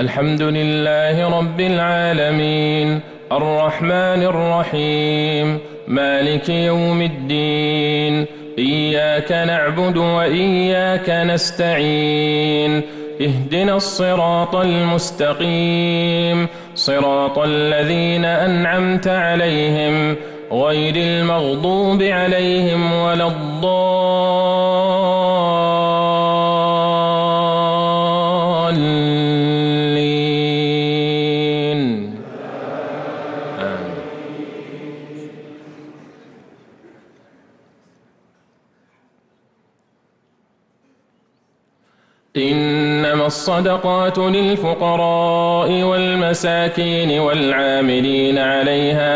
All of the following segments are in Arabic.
الحمد لله رب العالمين الرحمن الرحيم مالك يوم الدين إياك نعبد وإياك نستعين اهدنا الصراط المستقيم صراط الذين أنعمت عليهم غير المغضوب عليهم ولا الضالين آمين. إنما الصدقات للفقراء والمساكين والعاملين عليها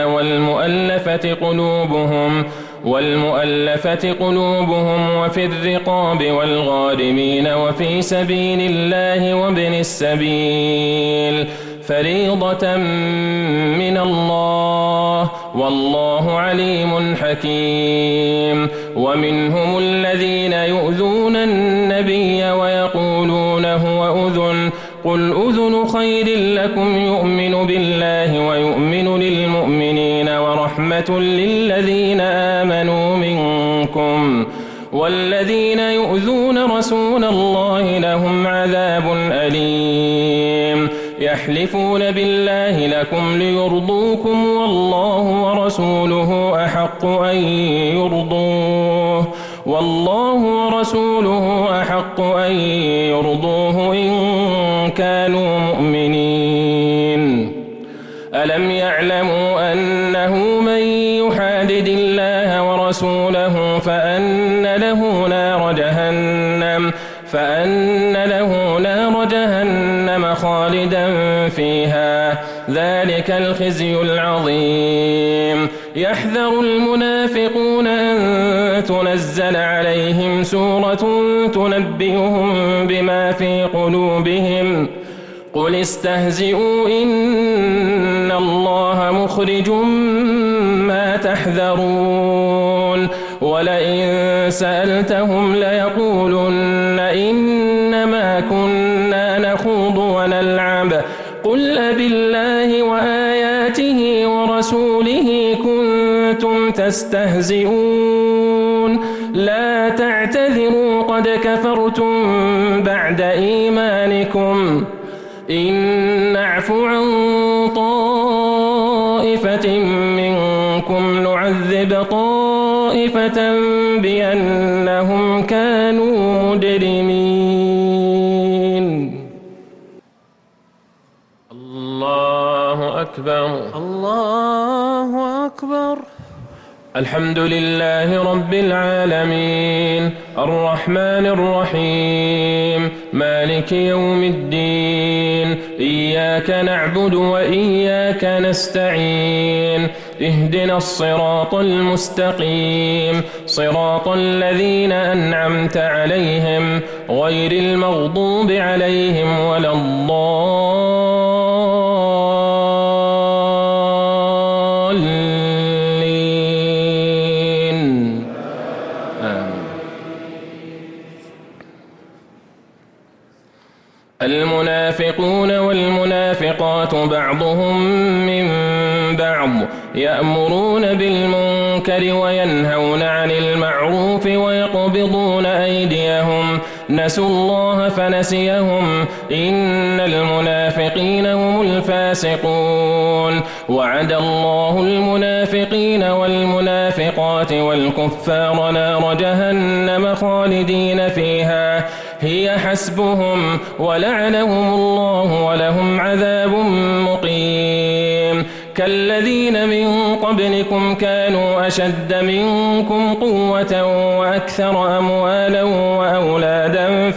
والمؤلفة قلوبهم وفي الرقاب والغارمين وفي سبيل الله وابن السبيل فريضة من الله والله عليم حكيم. ومنهم الذين يؤذون النبي ويقولون هو أذن قل أذن خير لكم يؤمن بالله ويؤمن للمؤمنين ورحمة للذين آمنوا منكم والذين يؤذون رسول الله لهم عذاب أليم. يحلفون بالله لكم ليرضوكم والله ورسوله أحق أن يرضوه إن كانوا مؤمنين. ألم يعلموا أنه من يحادد الله ورسوله فأن له نار جهنم خالدا فيها ذلك الخزي العظيم. يحذر المنافقون أن تنزل عليهم سورة تنبئهم بما في قلوبهم قل استهزئوا إن الله مخرج ما تحذرون. ولئن سألتهم ليقولن إنما كنا نخوض ونلعب قل أبالله وآياته ورسوله كنتم تستهزئون لا تعتذروا قد كفرتم بعد إيمانكم إن نعف عن طائفة منكم نعذب طائفة بأنهم كانوا مجرمين. الله أكبر الله أكبر. الحمد لله رب العالمين الرحمن الرحيم مالك يوم الدين إياك نعبد وإياك نستعين اهدنا الصراط المستقيم صراط الذين أنعمت عليهم غير المغضوب عليهم ولا الضالين آمين. المنافقون والمنافقات بعضهم من بعض يأمرون بالمنكر وينهون عن المعروف ويقبضون أيديهم نسوا الله فنسيهم إن المنافقين هم الفاسقون. وعد الله المنافقين والمنافقات والكفار نار جهنم خالدين فيها هي حسبهم ولعنهم الله ولهم عذاب مقيم. كالذين من قبلكم كانوا أشد منكم قوة وأكثر أموالا وأولادا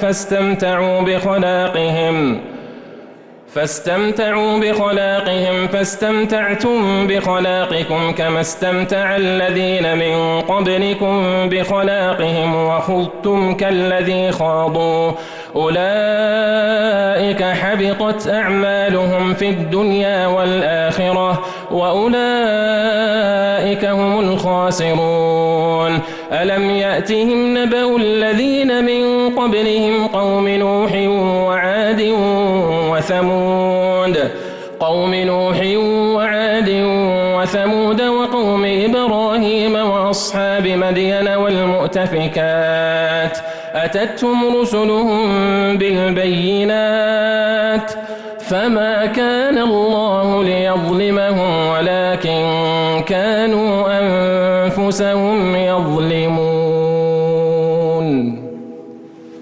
فاستمتعوا بخلاقهم فاستمتعتم بخلاقكم كما استمتع الذين من قبلكم بخلاقهم وخضتم كالذي خاضوا أولئك حبطت أعمالهم في الدنيا والآخرة وأولئك هم الخاسرون. ألم يأتهم نبأ الذين من قبلهم قوم نوح وعاد وثمود قوم نوح وعاد وثمود وقوم إبراهيم وأصحاب مدين والمؤتفكات أتتهم رسلهم بالبينات فما كان الله ليظلمهم ولكن كانوا أنفسهم يظلمون.